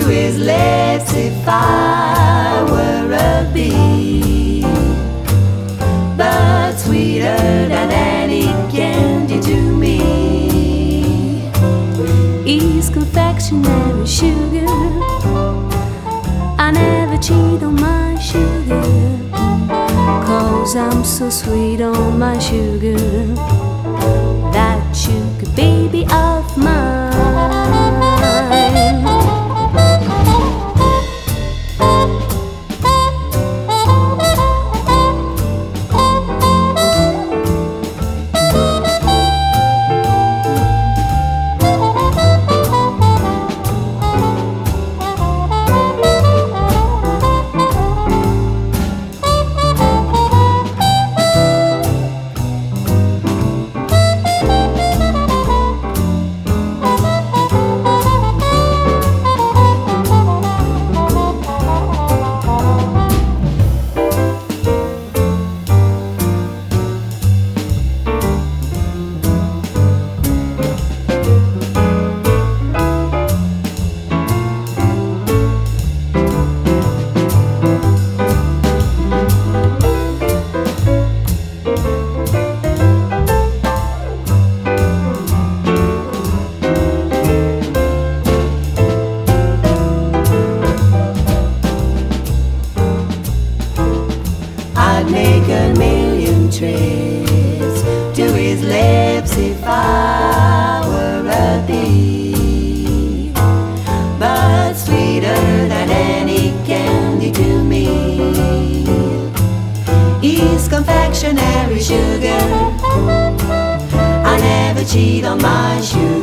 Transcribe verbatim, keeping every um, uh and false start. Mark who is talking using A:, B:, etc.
A: his lips if I were a bee. But sweeter than any candy to me is confectionery sugar. I never cheat on my sugar, 'cause I'm so sweet on my sugar. That sugar baby of mine. I'd make a million trips to his lips if I were a bee. But sweeter than any candy to me is confectionery sugar. I never cheat on my sugar.